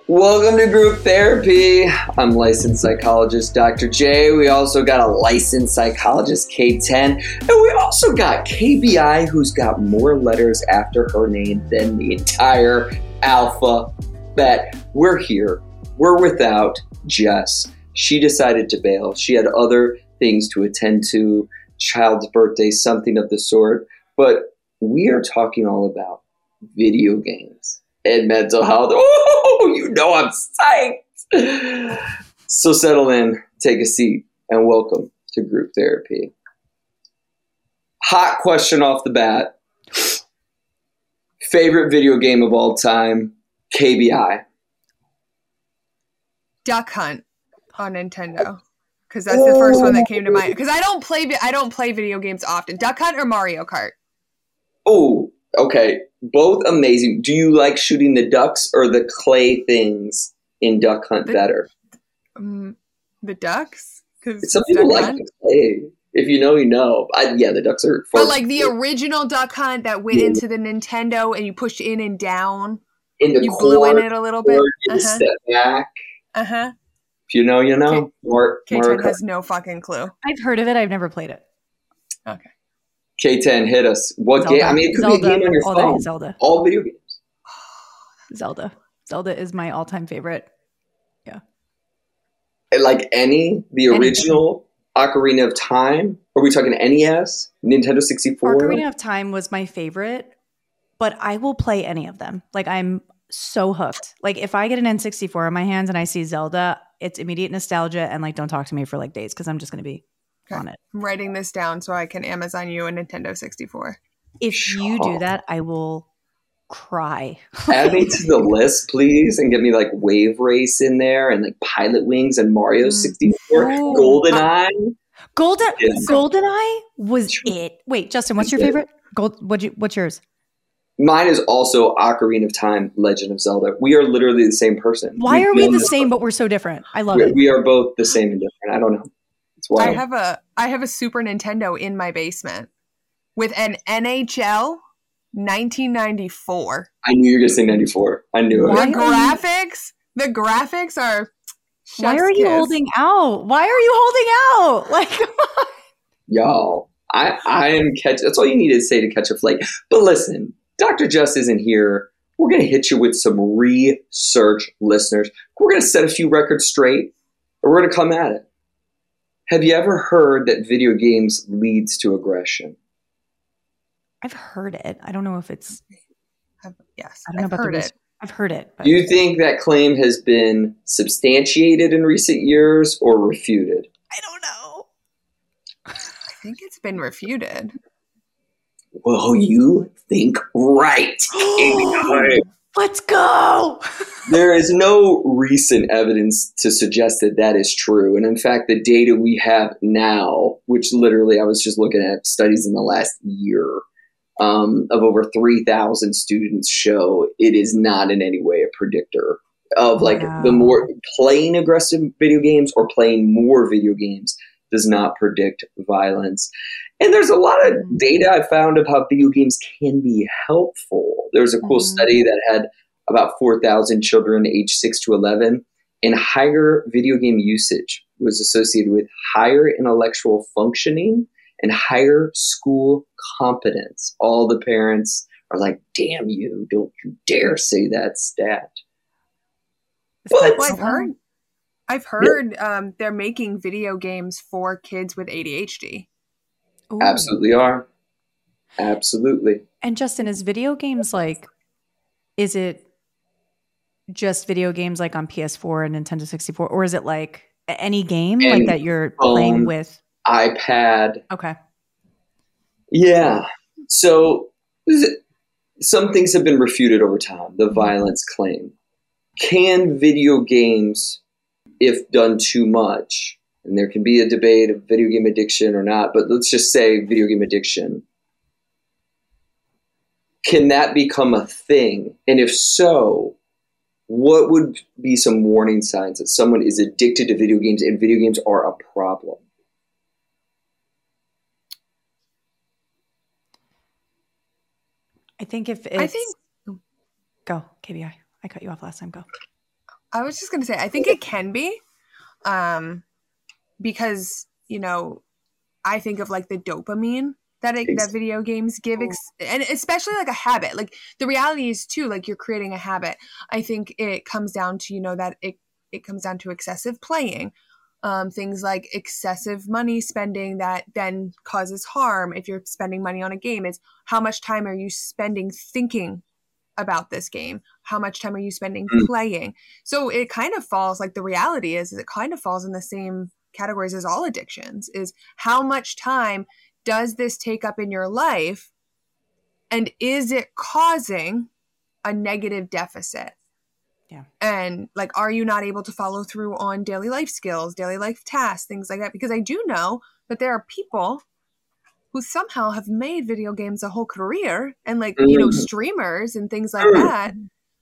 Welcome to Group Therapy. I'm licensed psychologist Dr. J. We also got a licensed psychologist, K10. And we also got KBI, who's got more letters after her name than the entire alphabet. We're here. We're without Jess. She decided to bail. She had other things to attend to, child's birthday, something of the sort. But we are talking all about video games and mental health. Oh, you know I'm psyched. So settle in, take a seat, and welcome to Group Therapy. Hot question off the bat. Favorite video game of all time, KBI. Duck Hunt on Nintendo. Because that's the first one that came to mind. Because I don't play video games often. Duck Hunt or Mario Kart? Oh, okay. Both amazing. Do you like shooting the ducks or the clay things in Duck Hunt better? The ducks? Some people like the clay. If you know, you know. The ducks are fun. But like the original Duck Hunt that went into the Nintendo and you pushed in and down. In the you cord, blew in it a little bit. Step back. Uh-huh. If you know, you know. K10 has no fucking clue. I've heard of it. I've never played it. Okay. K10, hit us. What game? I mean, it could be a game on your phone. Zelda. All video games. Zelda. Zelda is my all-time favorite. Yeah. Like the original Ocarina of Time? Are we talking NES? Nintendo 64? Ocarina of Time was my favorite, but I will play any of them. Like, I'm so hooked. Like, if I get an N64 in my hands and I see Zelda, it's immediate nostalgia, and like, don't talk to me for like days because I'm just going to be on it. I'm writing this down so I can Amazon you a Nintendo 64. If you do that, I will cry. Add me to the list, please, and get me like Wave Race in there and like Pilot Wings and Mario 64. GoldenEye. GoldenEye was it. Wait, Justin, what's your favorite? What's yours? Mine is also Ocarina of Time, Legend of Zelda. We are literally the same person. Why are we the same, but we're so different? I love it. We are both the same and different. I don't know. It's wild. I have a Super Nintendo in my basement with an NHL 1994. I knew you were going to say 94. I knew it. The graphics are Why are you holding out? Why are you holding out? Like, come on. Y'all, I am that's all you need to say to catch a flight. But listen, Dr. Just isn't here. We're going to hit you with some research, listeners. We're going to set a few records straight, and we're going to come at it. Have you ever heard that video games leads to aggression? I've heard it. I don't know if it's... Yes, I don't know about the research. I've heard it. But. Do you think that claim has been substantiated in recent years or refuted? I don't know. I think it's been refuted. Well, you think right. Let's go. There is no recent evidence to suggest that that is true. And in fact, the data we have now, which literally I was just looking at studies in the last year of over 3,000 students show it is not in any way a predictor of the more playing aggressive video games or playing more video games does not predict violence. And there's a lot of data I found of how video games can be helpful. There's a cool study that had about 4,000 children aged 6 to 11, and higher video game usage was associated with higher intellectual functioning and higher school competence. All the parents are like, damn you, don't you dare say that stat. But I've heard they're making video games for kids with ADHD. Ooh. Absolutely are. Absolutely. And Justin, is video games is it just video games like on PS4 and Nintendo 64? Or is it like any game like that you're playing with? iPad. Okay. Yeah. So some things have been refuted over time, the violence claim. Can video games, if done too much, and there can be a debate of video game addiction or not, but let's just say video game addiction, can that become a thing? And if so, what would be some warning signs that someone is addicted to video games and video games are a problem? I think if it's... Go, KBI. I cut you off last time. Go. I was just going to say, I think it can be, because, you know, I think of like the dopamine that video games give, and especially like a habit. Like the reality is too, like you're creating a habit. I think it comes down to, you know, that it comes down to excessive playing, things like excessive money spending that then causes harm. If you're spending money on a game, it's how much time are you spending thinking about this game? How much time are you spending playing? So it kind of falls, like the reality is it kind of falls in the same categories as all addictions, is how much time does this take up in your life, and is it causing a negative deficit? Yeah. And like, are you not able to follow through on daily life skills, daily life tasks, things like that? Because I do know that there are people who somehow have made video games a whole career, and like, you know, streamers and things like that.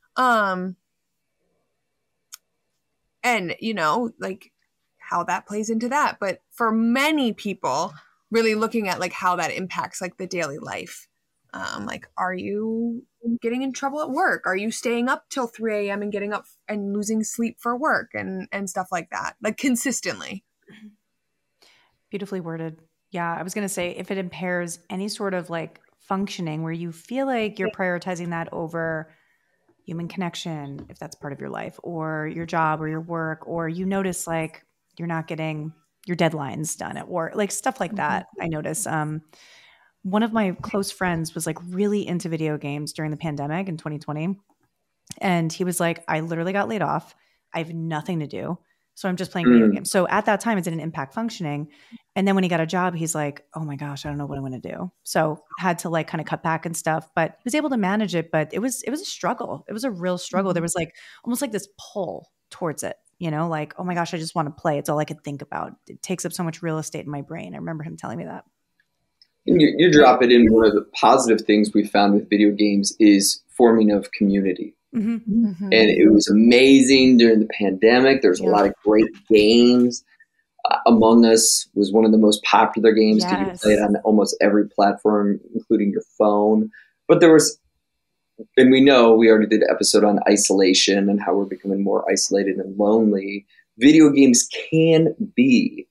And you know, like how that plays into that. But for many people, really looking at like how that impacts like the daily life. Like, are you getting in trouble at work? Are you staying up till 3 a.m. and getting up and losing sleep for work and stuff like that, like consistently? Beautifully worded. Yeah, I was going to say, if it impairs any sort of like functioning where you feel like you're prioritizing that over human connection, if that's part of your life, or your job or your work, or you notice like you're not getting your deadlines done at work, like stuff like that. I notice one of my close friends was like really into video games during the pandemic in 2020. And he was like, I literally got laid off. I have nothing to do. So I'm just playing video games. So at that time, it didn't impact functioning. And then when he got a job, he's like, oh my gosh, I don't know what I'm going to do. So had to like kind of cut back and stuff, but he was able to manage it. But it was a struggle. It was a real struggle. There was like almost like this pull towards it, you know, like, oh my gosh, I just want to play. It's all I could think about. It takes up so much real estate in my brain. I remember him telling me that. You drop it in. One of the positive things we found with video games is forming of community. And it was amazing during the pandemic. There's a lot of great games. Among Us was one of the most popular games because you could play it on almost every platform, including your phone. But there was, and we know we already did an episode on isolation and how we're becoming more isolated and lonely. Video games can be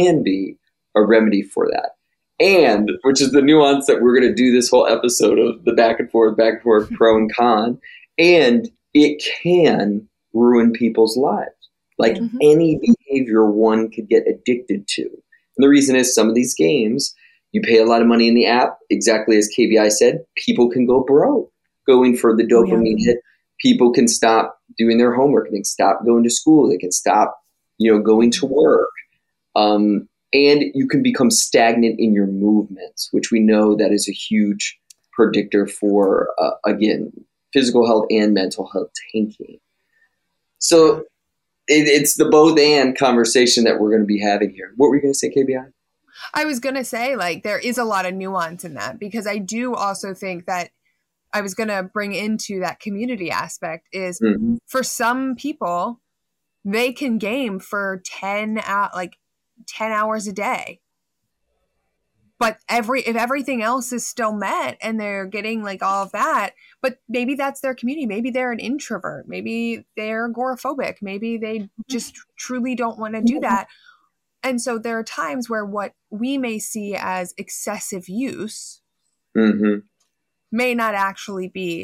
a remedy for that. And, which is the nuance that we're going to do this whole episode of the back and forth, pro and con. And it can ruin people's lives. Like any behavior one could get addicted to. And the reason is some of these games, you pay a lot of money in the app, exactly as KBI said, people can go broke going for the dopamine hit. People can stop doing their homework. They can stop going to school. They can stop, going to work. And you can become stagnant in your movements, which we know that is a huge predictor for, again, physical health and mental health tanking. So it's the both and conversation that we're going to be having here. What were you going to say, KBI? I was going to say, like, there is a lot of nuance in that, because I do also think that I was going to bring into that community aspect is for some people, they can game for 10 hours a day. But if everything else is still met and they're getting like all of that, but maybe that's their community. Maybe they're an introvert. Maybe they're agoraphobic. Maybe they just truly don't want to do that. And so there are times where what we may see as excessive use may not actually be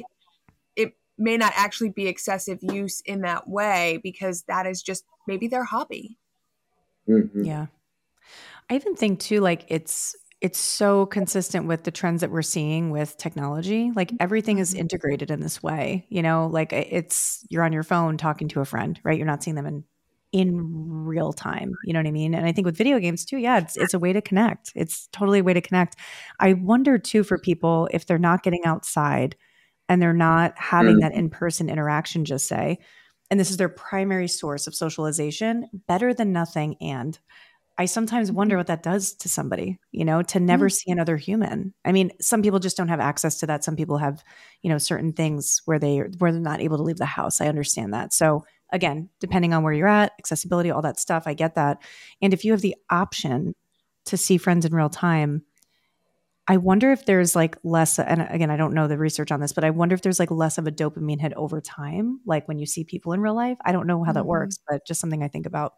excessive use in that way, because that is just maybe their hobby. Yeah. I even think too, like it's so consistent with the trends that we're seeing with technology. Like everything is integrated in this way, like you're on your phone talking to a friend, right? You're not seeing them in real time. You know what I mean? And I think with video games too, it's a way to connect. It's totally a way to connect. I wonder too, for people, if they're not getting outside and they're not having that in-person interaction, just say, and this is their primary source of socialization, better than nothing. And I sometimes wonder what that does to somebody, to never see another human. I mean, some people just don't have access to that. Some people have, certain things where they're not able to leave the house. I understand that. So again, depending on where you're at, accessibility, all that stuff, I get that. And if you have the option to see friends in real time, I wonder if there's like less, and again, I don't know the research on this, but I wonder if there's like less of a dopamine hit over time, like when you see people in real life. I don't know how that works, but just something I think about.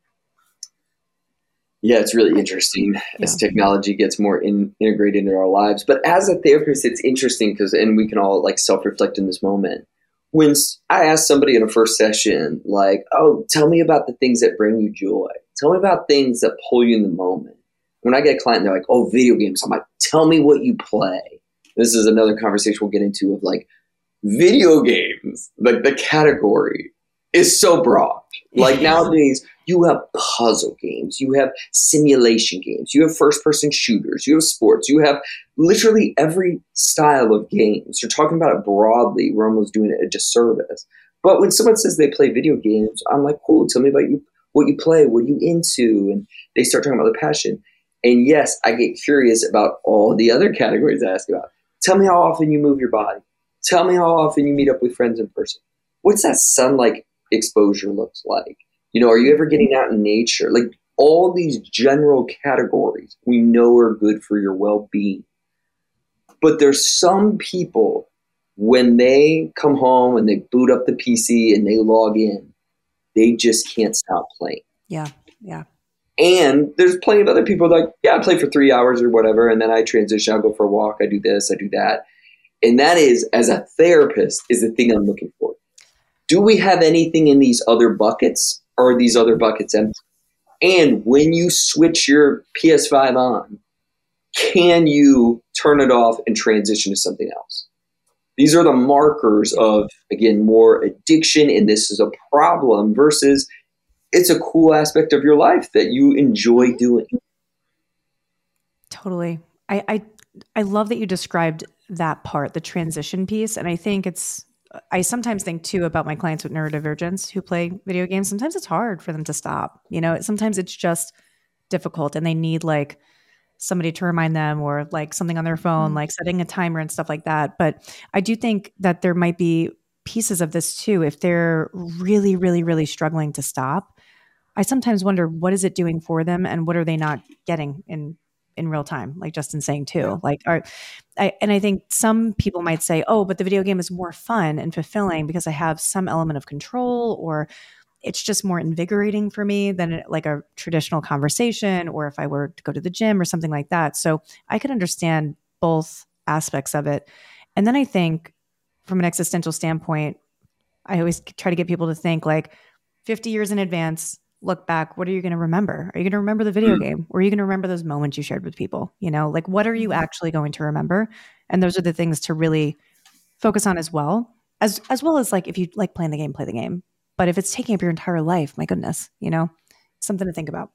Yeah, it's really interesting as technology gets more integrated into our lives. But as a therapist, it's interesting because, and we can all like self-reflect in this moment. When I ask somebody in a first session, like, oh, tell me about the things that bring you joy. Tell me about things that pull you in the moment. When I get a client, they're like, oh, video games. I'm like, tell me what you play. This is another conversation we'll get into of like video games. Like the category is so broad. Like nowadays, you have puzzle games, you have simulation games, you have first-person shooters, you have sports, you have literally every style of games. You're talking about it broadly. We're almost doing it a disservice. But when someone says they play video games, I'm like, cool, tell me about you, what you play, what are you into? And they start talking about their passion. And yes, I get curious about all the other categories I ask about. Tell me how often you move your body. Tell me how often you meet up with friends in person. What's that sunlight exposure looks like? You know, are you ever getting out in nature? Like all these general categories we know are good for your well-being. But there's some people, when they come home and they boot up the PC and they log in, they just can't stop playing. Yeah. And there's plenty of other people like, yeah, I play for 3 hours or whatever, and then I transition, I'll go for a walk, I do this, I do that. And that is, as a therapist, is the thing I'm looking for. Do we have anything in these other buckets, or are these other buckets empty? And when you switch your PS5 on, can you turn it off and transition to something else? These are the markers of, again, more addiction, and this is a problem versus it's a cool aspect of your life that you enjoy doing. Totally. I love that you described that part, the transition piece. And I think I sometimes think too about my clients with neurodivergence who play video games. Sometimes it's hard for them to stop. You know, sometimes it's just difficult and they need like somebody to remind them or like something on their phone, like setting a timer and stuff like that. But I do think that there might be pieces of this too. If they're really, really, really struggling to stop, I sometimes wonder what is it doing for them and what are they not getting in real time, like Justin's saying too. Like, I think some people might say, oh, but the video game is more fun and fulfilling because I have some element of control, or it's just more invigorating for me than like a traditional conversation, or if I were to go to the gym or something like that. So I could understand both aspects of it. And then I think from an existential standpoint, I always try to get people to think like 50 years in advance, look back, what are you going to remember? Are you going to remember the video game? Or are you going to remember those moments you shared with people? You know, like what are you actually going to remember? And those are the things to really focus on as well as like if you like playing the game, play the game. But if it's taking up your entire life, my goodness, you know, something to think about.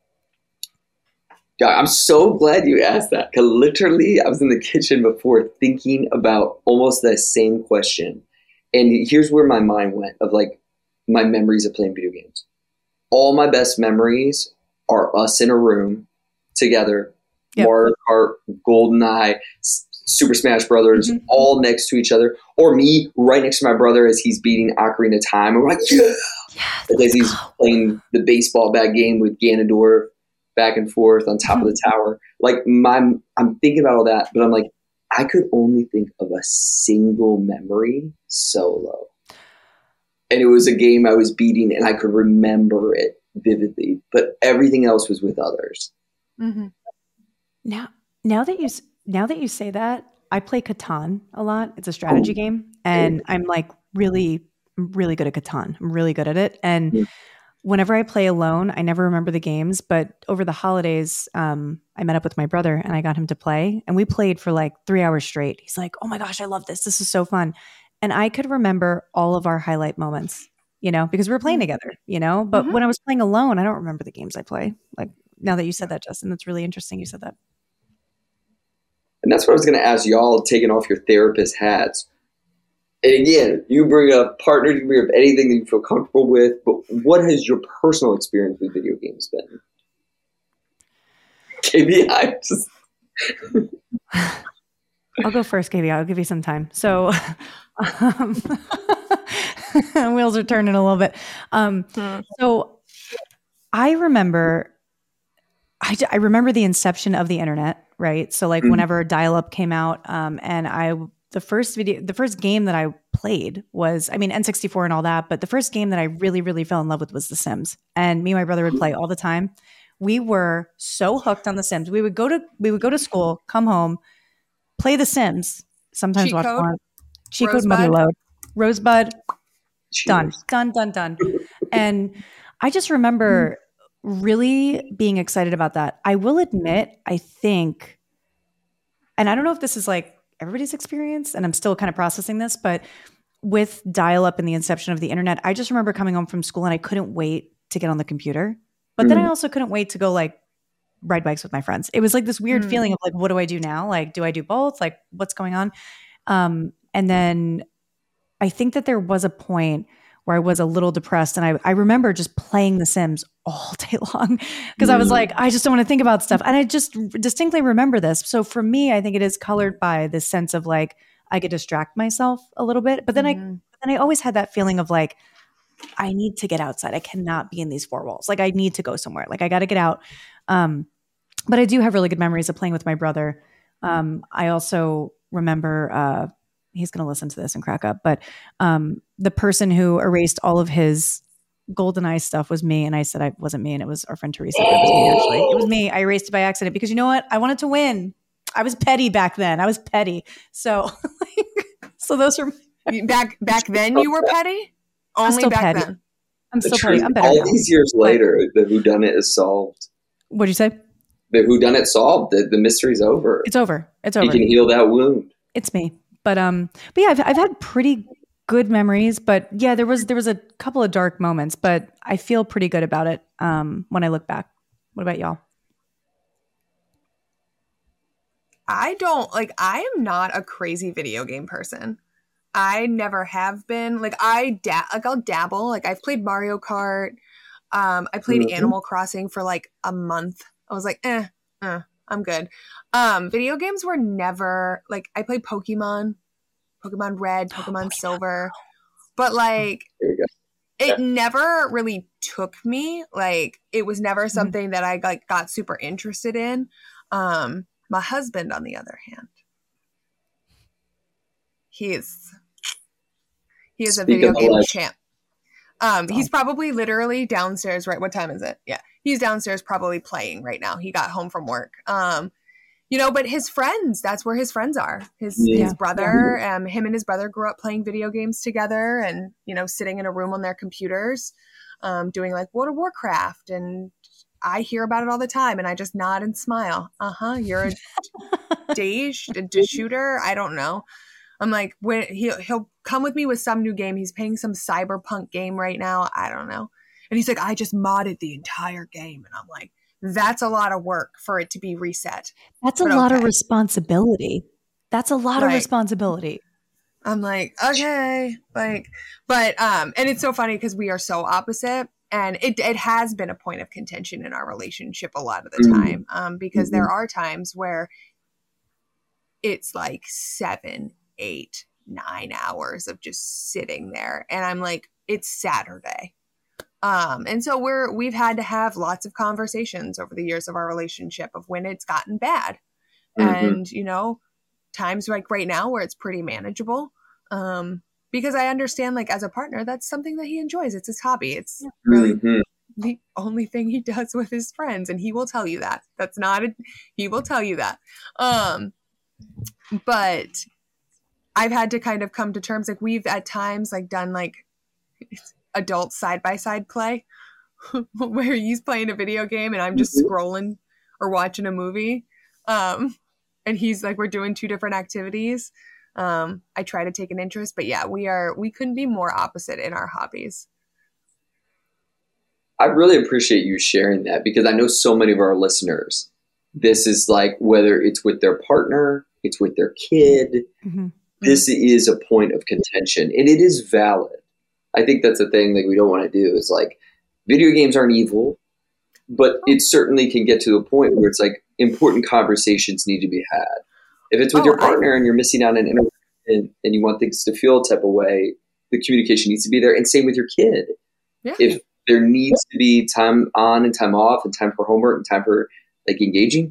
Yeah, I'm so glad you asked that. Because literally, I was in the kitchen before thinking about almost that same question. And here's where my mind went of like my memories of playing video games. All my best memories are us in a room together, Mario Kart, GoldenEye, Super Smash Brothers, all next to each other, or me right next to my brother as he's beating Ocarina of Time. And we're like, because he's playing the baseball bat game with Ganondorf back and forth on top of the tower. Like I'm thinking about all that, but I'm like, I could only think of a single memory solo. And it was a game I was beating and I could remember it vividly, but everything else was with others. Mm-hmm. Now that you say that, I play Catan a lot. It's a strategy game and I'm like really, really good at Catan. I'm really good at it. And whenever I play alone, I never remember the games, but over the holidays, I met up with my brother and I got him to play and we played for like 3 hours straight. He's like, oh my gosh, I love this. This is so fun. And I could remember all of our highlight moments, you know, because we were playing together, you know, but when I was playing alone, I don't remember the games I play. Like now that you said that, Justin, that's really interesting. You said that. And that's what I was going to ask y'all, taking off your therapist hats. And again, you bring up partners, you bring up anything that you feel comfortable with, but what has your personal experience with video games been? KBI, just... I'll go first, KB. I'll give you some time. So wheels are turning a little bit. So I remember the inception of the internet right? So like Mhm. whenever dial-up came out, and the first game that I played was, I mean, N64 and all that, but the first game that I really, really fell in love with was The Sims. And me and my brother would play all the time. We were so hooked on The Sims. We would go to school, come home, play The Sims, sometimes Cheat watch code, porn. Cheat Code Rosebud. Motherload, Rosebud, done, Cheers. done, done, done. And I just remember really being excited about that. I will admit, I think, and I don't know if this is like everybody's experience, and I'm still kind of processing this, but with dial-up and the inception of the internet, I just remember coming home from school and I couldn't wait to get on the computer. But then I also couldn't wait to go like ride bikes with my friends. It was like this weird feeling of like, what do I do now? Like, do I do both? Like, what's going on? And then I think that there was a point where I was a little depressed, and I remember just playing The Sims all day long because I was like, I just don't want to think about stuff. And I just distinctly remember this. So for me, I think it is colored by this sense of like, I could distract myself a little bit. But then I always had that feeling of like, I need to get outside. I cannot be in these four walls. Like I need to go somewhere. Like I got to get out. But I do have really good memories of playing with my brother. I also remember, he's going to listen to this and crack up, but the person who erased all of his GoldenEye stuff was me. And I said, I wasn't me. And it was our friend Teresa. But it was me, actually. It was me. I erased it by accident because you know what? I wanted to win. I was petty back then. I was petty. So, so those are back then you were petty? Only back petty. then. I'm still petty. I'm better all now. these years later, the whodunit is solved. What'd you say? The whodunit solved. The mystery's over. It's over. It's over. You can heal that wound. It's me. But yeah, I've had pretty good memories. But yeah, there was a couple of dark moments, but I feel pretty good about it when I look back. What about y'all? I am not a crazy video game person. I never have been. Like I'll dabble. Like I've played Mario Kart. I played Animal Crossing for like a month. I was like, I'm good. Video games were never like, I played Pokemon Red, Pokemon Silver, but like it never really took me. Like it was never something that I like got super interested in. My husband, on the other hand, he is a video game champ. He's probably literally downstairs, right? What time is it? Yeah. He's downstairs probably playing right now. He got home from work. But his friends, that's where his friends are. His brother, him and his brother grew up playing video games together and, sitting in a room on their computers, doing like World of Warcraft. And I hear about it all the time and I just nod and smile. You're a shooter? I don't know. I'm like, when he'll come with me with some new game. He's playing some cyberpunk game right now. I don't know. And he's like, I just modded the entire game. And I'm like, that's a lot of work for it to be reset. That's a lot of responsibility. That's a lot of responsibility. I'm like, okay. Like, but, and it's so funny because we are so opposite. And it has been a point of contention in our relationship a lot of the time. Because there are times where it's like 7, 8, 9 hours of just sitting there. And I'm like, it's Saturday. And so we've had to have lots of conversations over the years of our relationship of when it's gotten bad. And, times like right now where it's pretty manageable. Because I understand like as a partner, that's something that he enjoys. It's his hobby. It's really the only thing he does with his friends. And he will tell you that. He will tell you that. But I've had to kind of come to terms, like we've at times like done like adult side-by-side play where he's playing a video game and I'm just scrolling or watching a movie. And he's like, we're doing 2 different activities. I try to take an interest, but yeah, we couldn't be more opposite in our hobbies. I really appreciate you sharing that because I know so many of our listeners, this is like, whether it's with their partner, it's with their kid, this is a point of contention and it is valid. I think that's the thing that we don't want to do is like video games aren't evil, but it certainly can get to a point where it's like important conversations need to be had. If it's with your partner and you're missing out on interaction and you want things to feel a type of way, the communication needs to be there. And same with your kid. Yeah. If there needs to be time on and time off and time for homework and time for like engaging,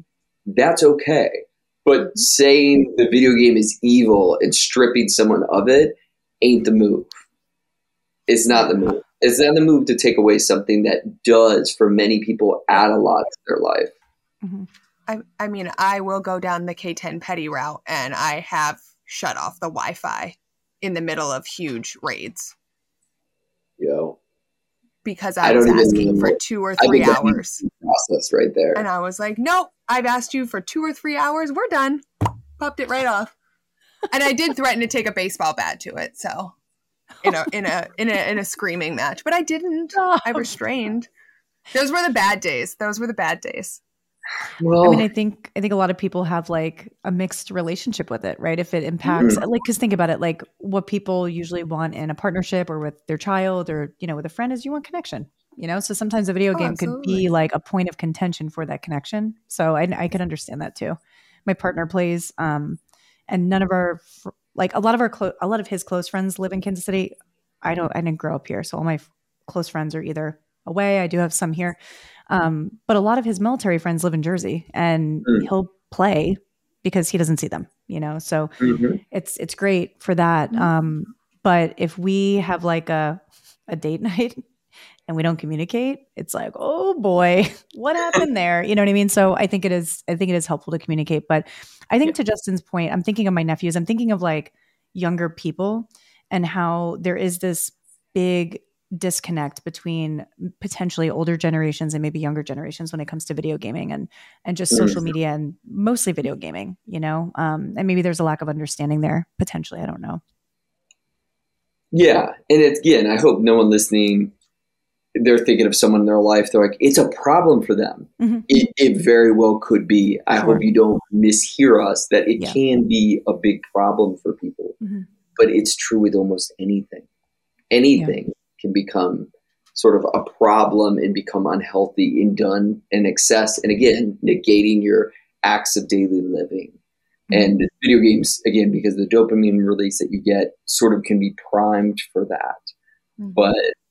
that's okay. But saying the video game is evil and stripping someone of it ain't the move. It's not the move. It's not the move to take away something that does, for many people, add a lot to their life. Mm-hmm. I mean, I will go down the K10 petty route, and I have shut off the Wi-Fi in the middle of huge raids. Yo. Because I was asking for 2 or 3 hours. Process right there. And I was like, nope, I've asked you for 2 or 3 hours. We're done. Popped it right off. And I did threaten to take a baseball bat to it, so in a screaming match, but I didn't. I restrained. Those were the bad days. Well, I mean, I think a lot of people have like a mixed relationship with it, right? If it impacts, like, because think about it, like what people usually want in a partnership or with their child or, you know, with a friend is you want connection, you know? So sometimes a video game could be like a point of contention for that connection. So I could understand that too. My partner plays, and none of our, like a lot of his close friends live in Kansas City. I didn't grow up here. So all my close friends are either away. I do have some here. But a lot of his military friends live in Jersey, and he'll play because he doesn't see them, you know? So it's great for that. But if we have like a date night and we don't communicate, it's like, oh boy, what happened there? You know what I mean? So I think it is helpful to communicate, but I think to Justin's point, I'm thinking of my nephews, I'm thinking of like younger people and how there is this big disconnect between potentially older generations and maybe younger generations when it comes to video gaming and just social media and mostly video gaming, you know? And maybe there's a lack of understanding there potentially. I don't know. Yeah. And it's, again, I hope no one listening, they're thinking of someone in their life. They're like, it's a problem for them. It very well could be. I hope you don't mishear us that it can be a big problem for people, but it's true with almost anything. Anything can become sort of a problem and become unhealthy and done in excess. And again, negating your acts of daily living. And video games, again, because the dopamine release that you get sort of can be primed for that. But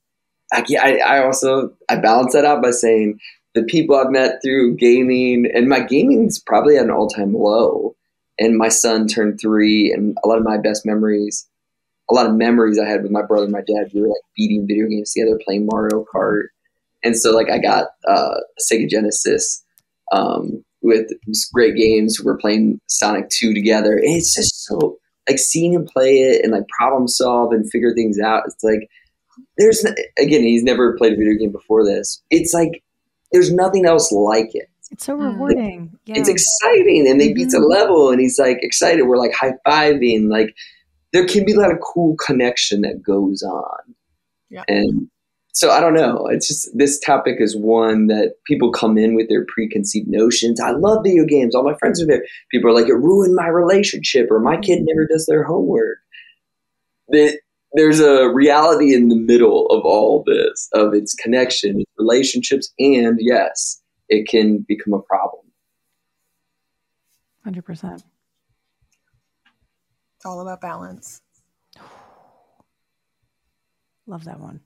I balance that out by saying the people I've met through gaming, and my gaming's probably at an all-time low. And my son turned 3, and a lot of my best memories, a lot of memories I had with my brother and my dad, we were like beating video games together, playing Mario Kart. And so like I got a Sega Genesis with these great games. We're playing Sonic 2 together. And it's just so like seeing him play it and like problem solve and figure things out. It's like, again, he's never played a video game before this. It's like, there's nothing else like it. It's so rewarding. Like, it's exciting. And they beat the level and he's like excited. We're like high-fiving, like, there can be a lot of cool connection that goes on. Yeah. And so I don't know. It's just, this topic is one that people come in with their preconceived notions. I love video games. All my friends are there. People are like, it ruined my relationship, or my kid never does their homework. There's a reality in the middle of all this, of its connection, its relationships, and yes, it can become a problem. 100%. It's all about balance. Love that one.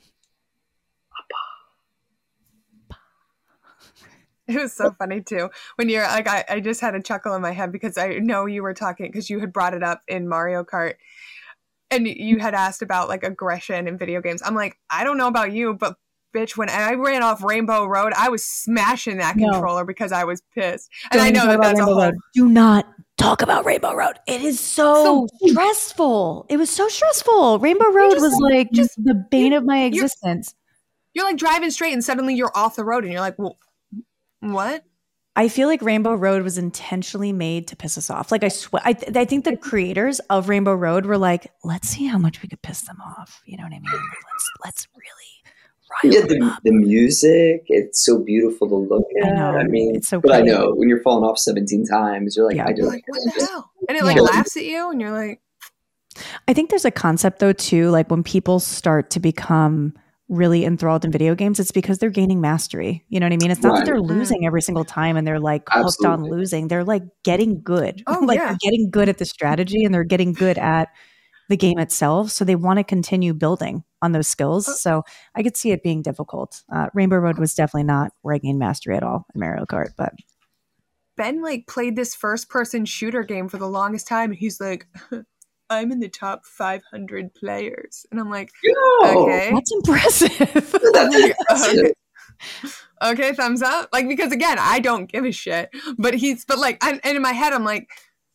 It was so funny too. When you're like, I just had a chuckle in my head because I know you were talking, because you had brought it up in Mario Kart and you had asked about like aggression in video games. I'm like, I don't know about you, but bitch, when I ran off Rainbow Road, I was smashing that controller because I was pissed. And I know that's a whole... Do not talk about Rainbow Road. It is so stressful. It was so stressful. Rainbow Road was like just the bane of my existence. You're like driving straight and suddenly you're off the road and you're like, well, what? I feel like Rainbow Road was intentionally made to piss us off. Like I swear, I think the creators of Rainbow Road were like, let's see how much we could piss them off. You know what I mean? Let's really rile them up. The music, it's so beautiful to look at. I mean, it's so but pretty. I know when you're falling off 17 times, you're like, what the hell? And it like laughs at you and you're like. I think there's a concept though too, like when people start to become really enthralled in video games, it's because they're gaining mastery. You know what I mean? It's not that they're losing every single time and they're like hooked on losing. They're like getting good. They're getting good at the strategy and they're getting good at the game itself. So they want to continue building on those skills. So I could see it being difficult. Rainbow Road was definitely not where I gained mastery at all in Mario Kart, but Ben like played this first person shooter game for the longest time. And he's like, I'm in the top 500 players. And I'm like, okay. That's impressive. That's impressive. Okay, thumbs up. Like, because again, I don't give a shit. But and in my head, I'm like,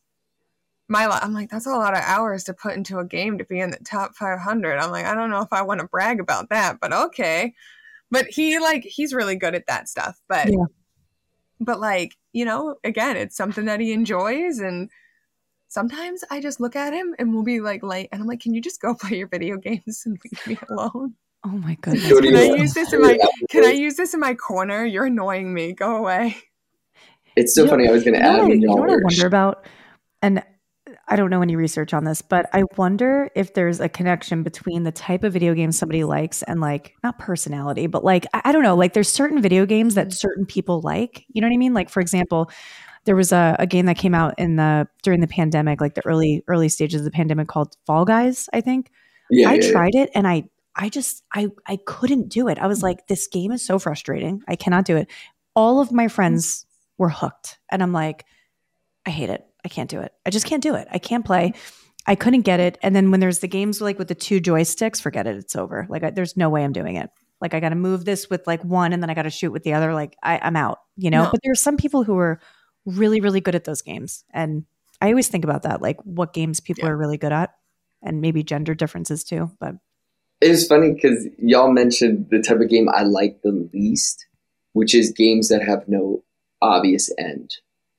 that's a lot of hours to put into a game to be in the top 500. I'm like, I don't know if I want to brag about that, but okay. But he's really good at that stuff. But, like, you know, again, it's something that he enjoys. And sometimes I just look at him and we'll be like late. And I'm like, can you just go play your video games and leave me alone? Oh my goodness. Can I use this in my corner? You're annoying me. Go away. It's so funny. I was going to add. You know what I wonder about? And I don't know any research on this, but I wonder if there's a connection between the type of video game somebody likes and like, not personality, but like, I don't know, like there's certain video games that certain people like, you know what I mean? Like, for example, there was a game that came out during the pandemic, like the early stages of the pandemic called Fall Guys, I think. I tried it and I couldn't do it. I was like, this game is so frustrating. I cannot do it. All of my friends were hooked. And I'm like, I hate it. I can't do it. I just can't do it. I can't play. I couldn't get it. And then when there's the games like with the 2 joysticks, forget it. It's over. Like there's no way I'm doing it. Like I got to move this with like one and then I got to shoot with the other. Like I'm out, you know, But there are some people who are really, really good at those games. And I always think about that, like what games people are really good at and maybe gender differences too. But it was funny because y'all mentioned the type of game I like the least, which is games that have no obvious end.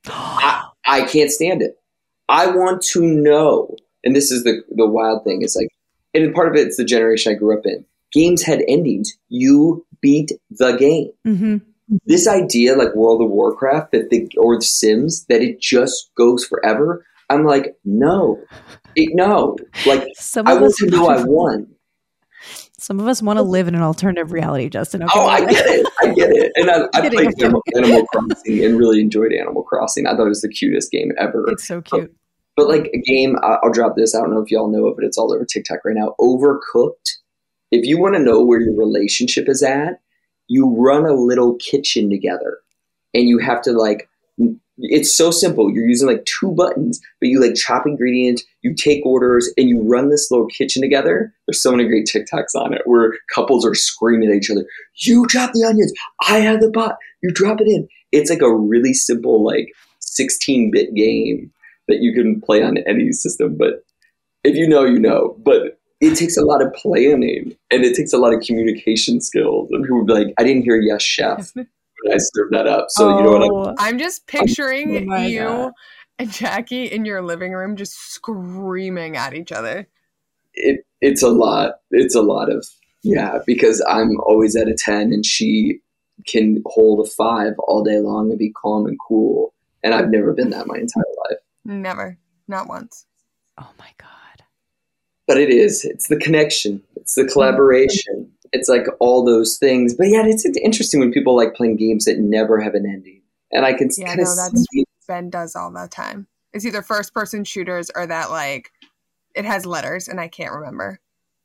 I can't stand it. I want to know, and this is the wild thing. It's like, and part of it's the generation I grew up in. Games had endings. You beat the game. Mm-hmm. This idea, like World of Warcraft, or The Sims, that it just goes forever. I'm like, no. Like, I want to know I won. Some of us want to live in an alternative reality, Justin. Okay? Oh, I get it. And I played Animal Crossing and really enjoyed Animal Crossing. I thought it was the cutest game ever. It's so cute. But like a game, I'll drop this. I don't know if y'all know it, but it's all over TikTok right now. Overcooked. If you want to know where your relationship is at, you run a little kitchen together. And you have to like, it's so simple. You're using like 2 buttons, but you like chop ingredients, you take orders, and you run this little kitchen together. There's so many great TikToks on it where couples are screaming at each other. You chop the onions. I have the pot. You drop it in. It's like a really simple, like 16-bit game that you can play on any system. But if you know, you know. But it takes a lot of planning and it takes a lot of communication skills. And people would be like, I didn't hear yes, chef. I served that up. So you know what I'm just picturing you and Jackie in your living room just screaming at each other. It's a lot. It's a lot of, because I'm always at a 10 and she can hold a 5 all day long and be calm and cool. And I've never been that my entire life. Never. Not once. Oh my God. But it's the connection. It's the collaboration. It's like all those things. But yeah, it's interesting when people like playing games that never have an ending. And I can kind of see. Ben does all the time. It's either first person shooters or that like it has letters and I can't remember.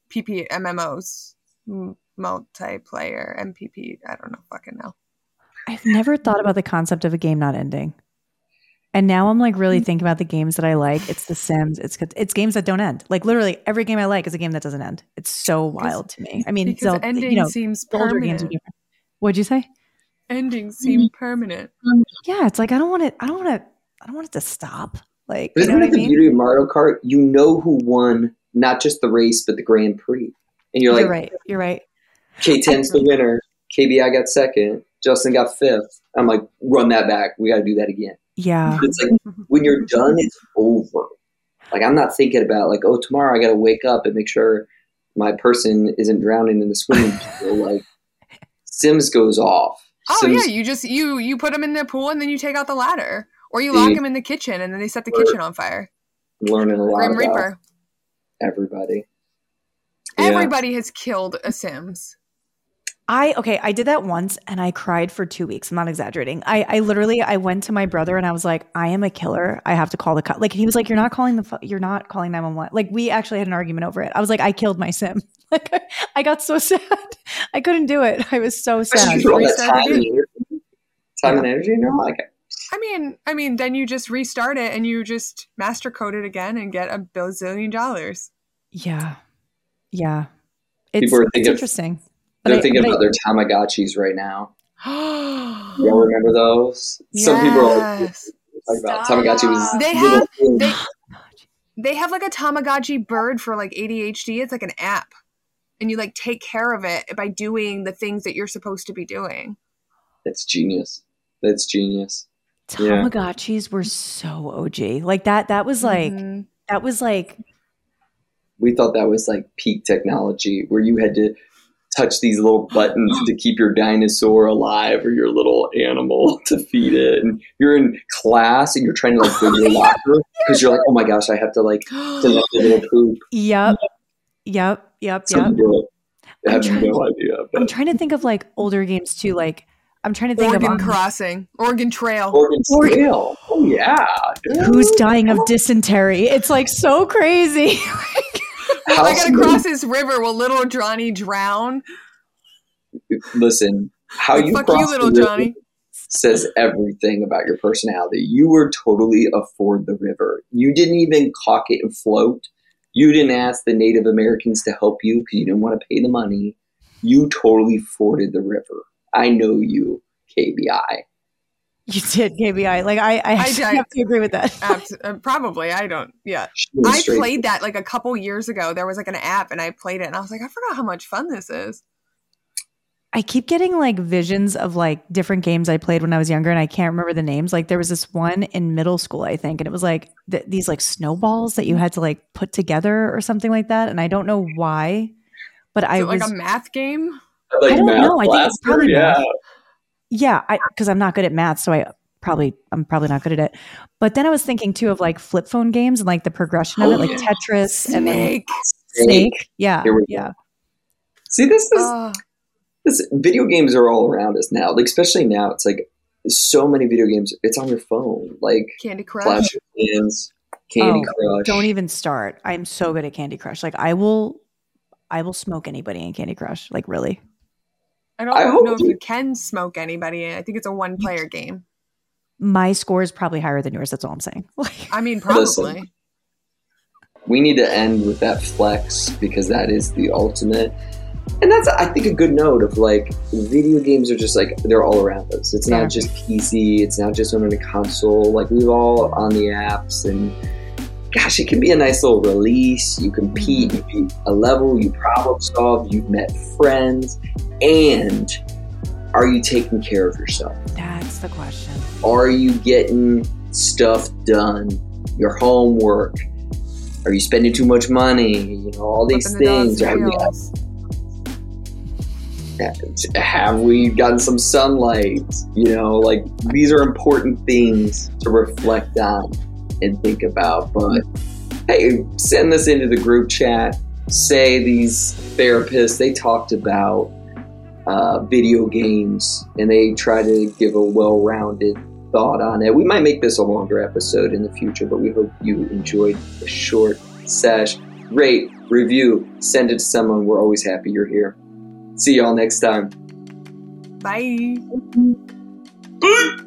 MMOs, multiplayer, MPP. I don't know fucking know. I've never thought about the concept of a game not ending. And now I'm like really thinking about the games that I like. It's The Sims. It's games that don't end. Like literally every game I like is a game that doesn't end. It's so wild to me. I mean, because ending seems permanent. Games are different. What'd you say? Endings seem permanent. Yeah, it's like I don't want it to stop. Like, but isn't that the beauty of Mario Kart? You know who won not just the race but the Grand Prix, and you're like, you're right. K10's the winner. KBI got second. Justin got 5th. I'm like, run that back. We got to do that again. Yeah. It's like when you're done, it's over. Like I'm not thinking about like, oh, tomorrow I got to wake up and make sure my person isn't drowning in the swimming pool. Like Sims goes off. Oh Sims, yeah, you just you put them in the pool and then you take out the ladder, or you lock them in the kitchen and then they set the kitchen on fire. Learning a lot Grim about Reaper. Everybody. Everybody has killed a Sims. I did that once and I cried for 2 weeks. I'm not exaggerating. I literally went to my brother and I was like, I am a killer. I have to call the cop. Like he was like, you're not calling 911. Like we actually had an argument over it. I was like, I killed my Sim. Like I got so sad. I couldn't do it. I was so sad. Time and energy. No, like I mean, then you just restart it and you just master code it again and get $1 bazillion. Yeah. It's People are thinking, interesting. They're thinking about their Tamagotchis right now. Y'all remember those? Yes. Some people are like, talking about Tamagotchi was they have like a Tamagotchi bird for like ADHD. It's like an app. And you like take care of it by doing the things that you're supposed to be doing. That's genius. Tamagotchis were so OG. Like that was like that was like we thought that was like peak technology where you had to touch these little buttons to keep your dinosaur alive or your little animal to feed it. And you're in class and you're trying to like go to your locker because you're like, oh my gosh, I have to like select a little poop. Yep. Some people have no idea. But. I'm trying to think of like older games too. Like I'm trying to think Oregon of Crossing, Oregon Trail. Oregon Trail. Oh yeah. Who's dying of dysentery? It's like so crazy. I gotta cross this river. Will little Johnny drown? Listen, how you fuck cross you, little the river Johnny says everything about your personality. You were totally afford the river. You didn't even caulk it and float. You didn't ask the Native Americans to help you because you didn't want to pay the money. You totally forded the river. I know you, KBI. You did, KBI. Like I have to agree with that. Probably. I don't. Yeah. I played that like a couple years ago. There was like an app and I played it and I was like, I forgot how much fun this is. I keep getting like visions of like different games I played when I was younger and I can't remember the names. Like there was this one in middle school, I think, and it was like these like snowballs that you had to like put together or something like that. And I don't know why, but I was like a math game. Like I don't know. I think it's probably math. Yeah, because I'm not good at math, so I'm probably not good at it. But then I was thinking too of like flip phone games and like the progression of it, like Tetris, Snake. Yeah. See, this video games are all around us now. Like especially now, it's like so many video games. It's on your phone, like Candy Crush, Clash of Clans, Candy Crush. Don't even start. I'm so good at Candy Crush. Like I will smoke anybody in Candy Crush. Like really. I don't know if you can smoke anybody. I think it's a one-player game. My score is probably higher than yours. That's all I'm saying. I mean, probably. Listen, we need to end with that flex because that is the ultimate. And that's, I think, a good note of like video games are just like, they're all around us. It's not just PC. It's not just on a console. Like we've all on the apps and gosh, it can be a nice little release. You compete, you beat a level, you problem solve, you've met friends. And are you taking care of yourself? That's the question. Are you getting stuff done? Your homework? Are you spending too much money? You know, all these things. Have we gotten some sunlight? You know, like these are important things to reflect on and think about. But hey, send this into the group chat. Say these therapists, they talked about video games and they try to give a well-rounded thought on it. We might make this a longer episode in the future, but we hope you enjoyed the short sesh. Rate, review, send it to someone. We're always happy you're here. See y'all next time. Bye. Bye.